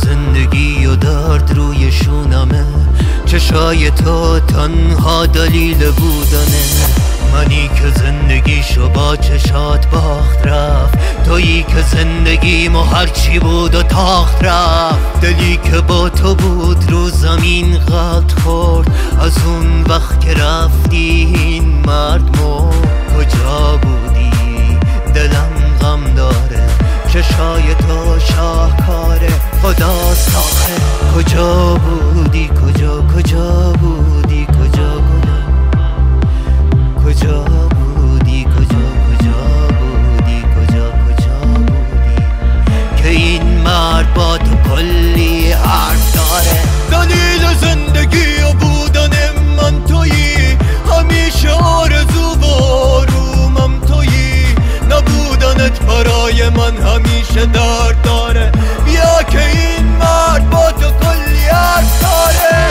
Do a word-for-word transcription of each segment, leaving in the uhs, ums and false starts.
زندگی و درد روی شونمه، چشای تو تنها دلیل بودنه. منی که زندگیشو با چشات باخت رفت، تویی که زندگیمو هرچی بود و تاخت رفت. دلی که با تو بود رو زمین غلط خورد، از اون وقت که رفتی این مرد مرد. کجا بودی؟ دلم غم داره، چشای تو شاهکاره، خداست آخه. کجا بودی؟ کجا کجا بودی؟ کجا کجا کجا بودی؟ کجا کجا بودی؟ کجا کجا بودی که این مرد با تو کلی حرف داره؟ دلیل زندگی و بودن من تویی، همیشه آرزو و آرومم تویی. نبودنت برای من همیشه درد داره، بیا که این مرد با تو کلی حرف داره.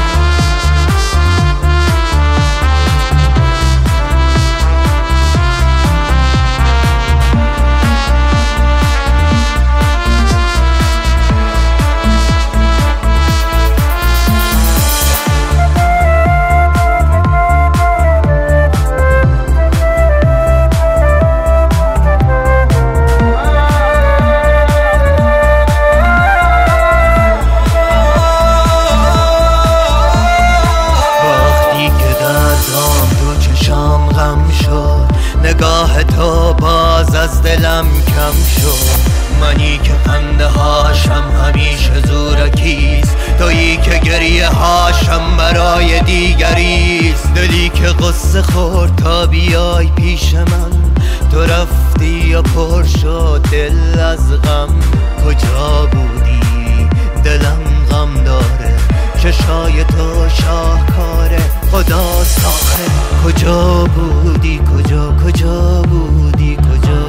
نگاه تو باز از دلم کم شد، منی که خنده هاشم همیشه زورکیست، تویی که گریه هاشم برای دیگریست. دلی که قصه خورد تا بیای پیش من، تو رفتی یا پر شد دل از غم. کجا بودی؟ دلم غم داره، چشای تو شاهکاره، خداست آخه. کجا بودی؟ کجا کجا بودی؟ کجا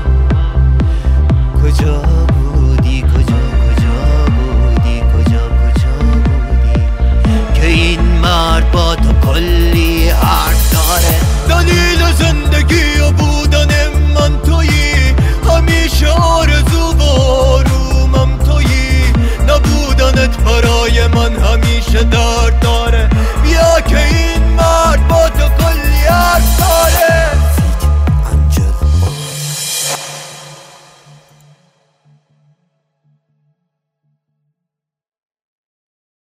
کجا بودی؟ کجا کجا بودی؟ کجا کجا بودی که این مرد با تو کلی حرف داره؟ دلیل زندگی و بودن من تویی، همیشه آرزو و آرومم تویی. نبودنت برای من همیشه دار